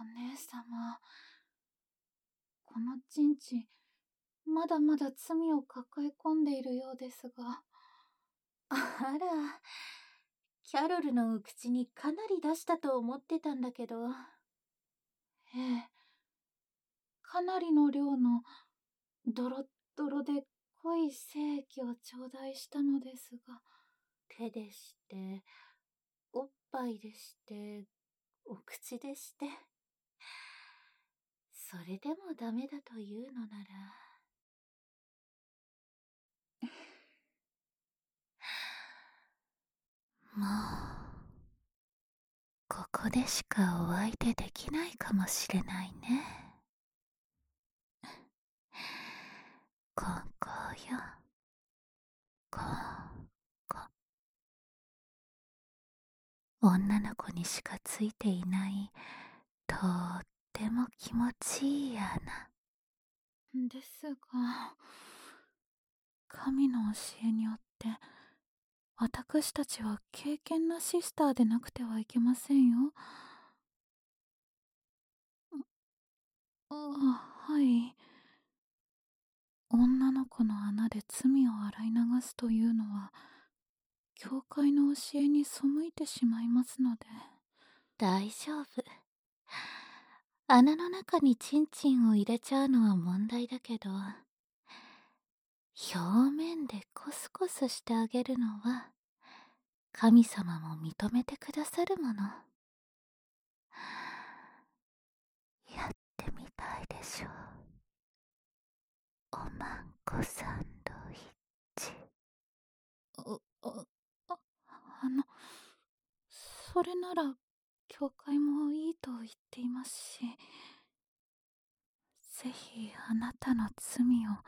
姉様、このチンチン、まだまだ罪を抱え込んでいるようですが。 あら、キャロルのお口にかなり出したと思ってたんだけど。 ええ、かなりの量のドロッドロで濃い精液を頂戴したのですが。 手でして、おっぱいでして、お口でして。それでもダメだというのなら。もう、ここでしかお相手できないかもしれないね。ここよ。ここ。女の子にしかついていない、とっても気持ちいい穴。 ですが、神の教えによって、私たちは敬虔なシスターでなくてはいけませんよ。はい。女の子の穴で罪を洗い流すというのは、教会の教えに背いてしまいますので。 大丈夫。穴の中にチンチンを入れちゃうのは問題だけど、表面でコスコスしてあげるのは、神様も認めてくださるもの。やってみたいでしょう。おまんこサンドイッチ。 それなら、教会もいいと言っていますし、ぜひあなたの罪を、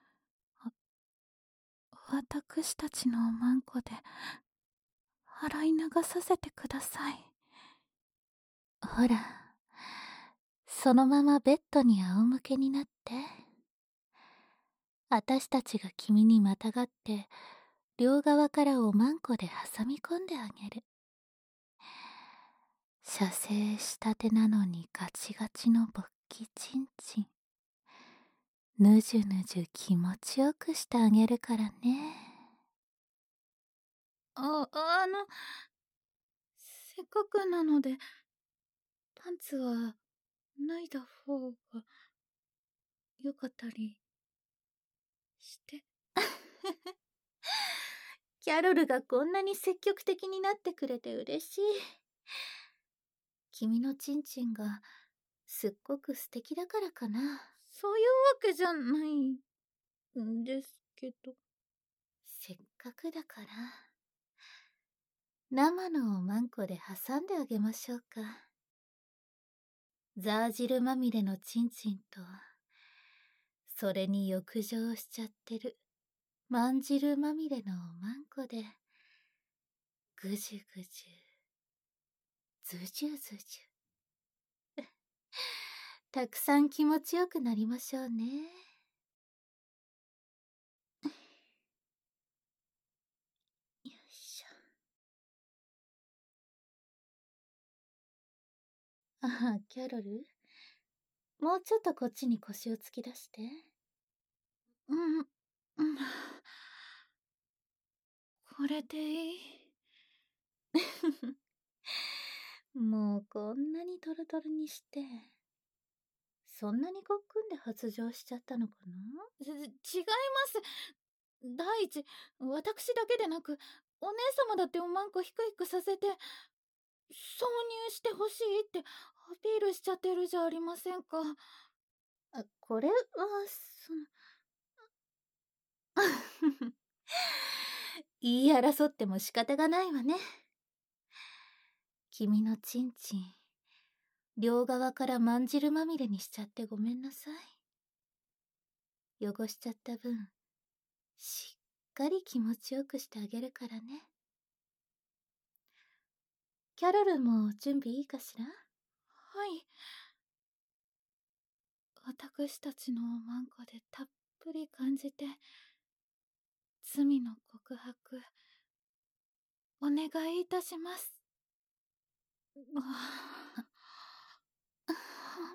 私たちのおまんこで、洗い流させてください。 ほら、そのままベッドに仰向けになって。私たちが君にまたがって、両側からおまんこで挟み込んであげる。射精したてなのにガチガチの勃起チンチン。ぬじゅぬじゅ気持ちよくしてあげるからね。 せっかくなので、パンツは脱いだ方がよかったりして。 キャロルがこんなに積極的になってくれて嬉しい。君のチンチンがすっごく素敵だからかな。 そういうわけじゃないんですけど。 せっかくだから、生のおまんこで挟んであげましょうか。ザー汁まみれのチンチンと、それに浴場しちゃってるまん汁まみれのおまんこで、ぐじゅぐじゅ、ずじゅずじゅ。たくさん気持ちよくなりましょうね。よいしょ。ああ、キャロル、もうちょっとこっちに腰を突き出して。 これでいい？ もうこんなにトロトロにして、そんなにごっくんで発情しちゃったのかな？ 違います。第一、私だけでなく、お姉様だっておまんこひくひくさせて、挿入してほしいってアピールしちゃってるじゃありませんか。 これは、言い争っても仕方がないわね。君のチンチン、両側からまんじるまみれにしちゃってごめんなさい。汚しちゃった分、しっかり気持ちよくしてあげるからね。キャロルも準備いいかしら？ はい。私たちのおまんこでたっぷり感じて、罪の告白、お願いいたします。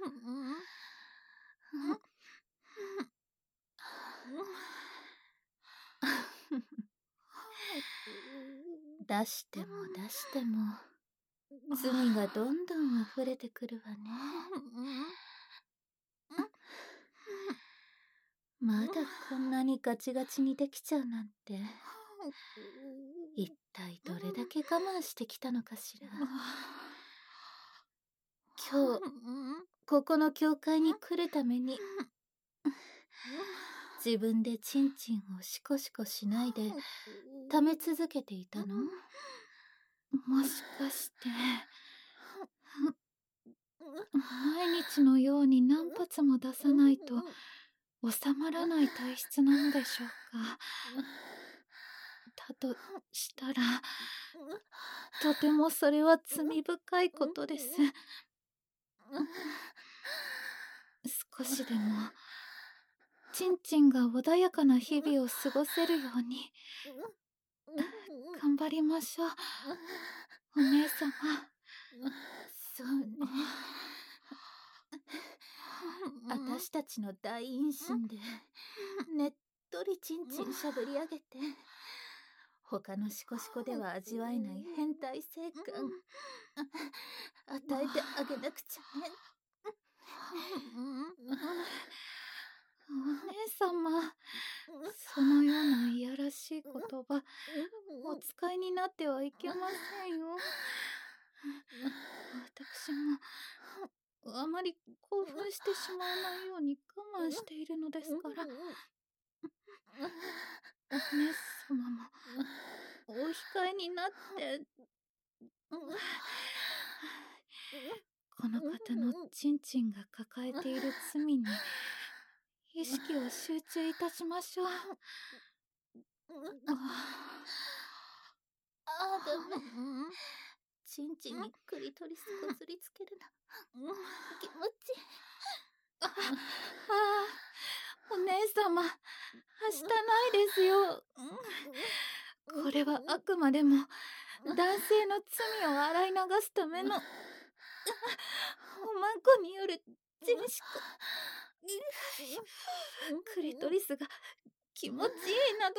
出しても出しても罪がどんどん溢れてくるわね。まだこんなにガチガチにできちゃうなんて、一体どれだけ我慢してきたのかしら。今日ここの教会に来るために自分でチンチンをシコシコしないで溜め続けていたの？ もしかして毎日のように何発も出さないと収まらない体質なのでしょうか。だとしたらとてもそれは罪深いことです。少しでもチンチンが穏やかな日々を過ごせるように頑張りましょう、お姉様。 そうね。私たちの大陰唇でねっとりチンチンしゃぶり上げて、他のシコシコでは味わえない変態性感与えてあげなくちゃね。 お姉様、そのようないやらしい言葉お使いになってはいけませんよ。私もあまり興奮してしまわないように我慢しているのですから。お姉様もお控えになって。この方のチンチンが抱えている罪に意識を集中いたしましょう。 ダメ。チンチンにクリトリスこすりつけるの気持ちいい。 お姉様、はしたないですよ。これはあくまでも男性の罪を洗い流すためのおまんこによるチンシコ。クリトリスが気持ちいいなど。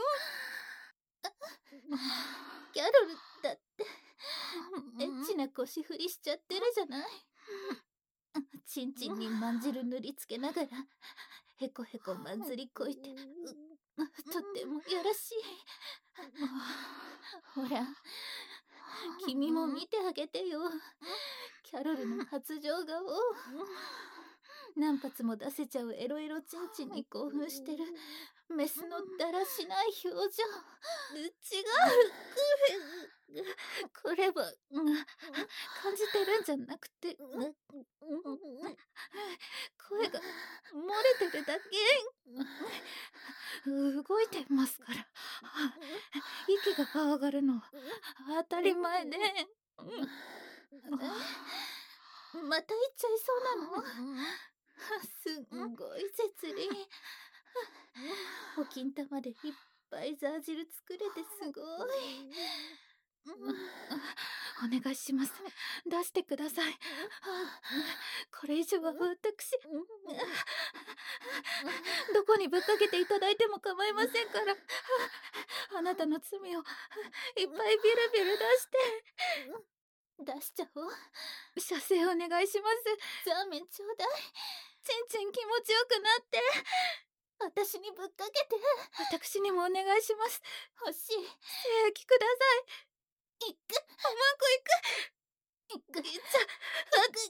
キャロルだってエッチな腰振りしちゃってるじゃない。チンチンにまんじる塗りつけながらへこへこまんずりこいて、とってもやらしい。ほら、君も見てあげてよ、キャロルの発情顔。何発も出せちゃうエロエロチンチンに興奮してるメスのだらしない表情。違う、これは感じてるんじゃなくて声が漏れてるだけ。動いてますから。息が上がるのは当たり前で。また行っちゃいそうなの？すんごい絶倫。お金玉でいっぱいザー汁作れてすごい。 お願いします。出してください。これ以上は私どこにぶっかけていただいても構いませんから。あなたの罪をいっぱいビュルビュル出しちゃおう。 射精お願いします。 ザーメンちょうだい。 チンチン気持ちよくなって。 私にぶっかけて。 私にもお願いします。 欲しい。 精液ください。 行く。 おまんこ行く。 行く。 行っちゃ行く。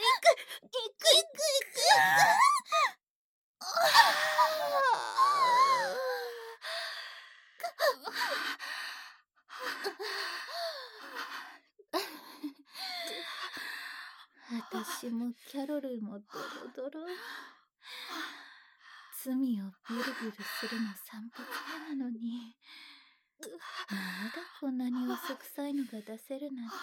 私もキャロルもドロドロ。罪をビュルビュルするの3発目なのに、まだこんなに嘘くさいのが出せるなんて。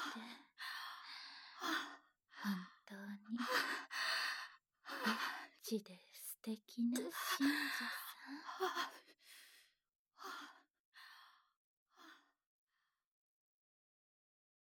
本当にエッチで素敵な信者さん。